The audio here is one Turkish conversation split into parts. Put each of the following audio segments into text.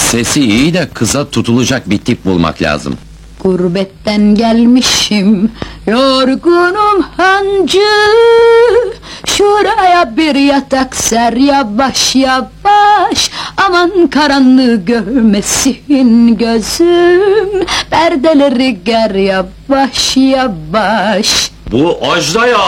Sesi iyi de kıza tutulacak bir tip bulmak lazım. Gurbetten gelmişim, yorgunum hancı. Şuraya bir yatak ser yavaş yavaş. Aman karanlığı görmesin gözüm. Perdeleri ger yavaş yavaş. Bu Ajda ya!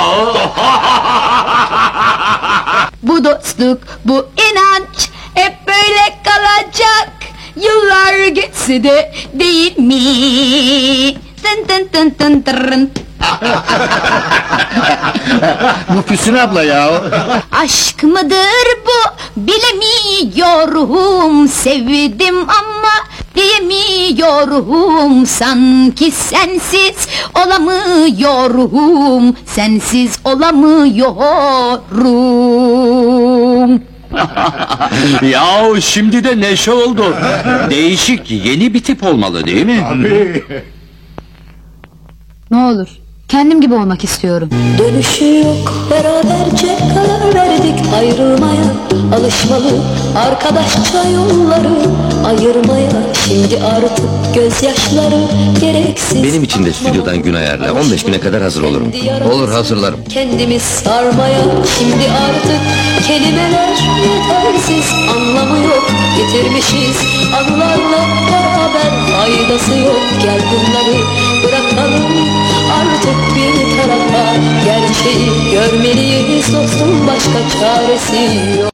Bu dostluk, bu inanç hep böyle kalacak. Yıllar geçse de değil mi? Tın tın tın tın tırın. Bu Füsun abla ya! Aşk mıdır bu bilemiyorum. Sevdim ama diyemiyorum. Sanki sensiz olamıyorum. Sensiz olamıyorum. Yahu şimdi de neşe oldu. Değişik, yeni bir tip olmalı değil mi? Ne olur, kendim gibi olmak istiyorum. Dönüşü yok, beraberce karar verdik ayrılmaya. Alışmalı arkadaşça yolları ayırmaya. Şimdi artık gözyaşları gereksiz. Benim için de stüdyodan gün ayarla, 15 güne kadar hazır olurum. Olur, hazırlarım. Kendimiz sarmaya şimdi artık kelimeler yetersiz. Anlamı yok, getirmişiz anılarla beraber, faydası yok. Gel bunları bırakalım artık bir tarafa. Gerçeği görmeliyiz dostum, başka çaresi yok.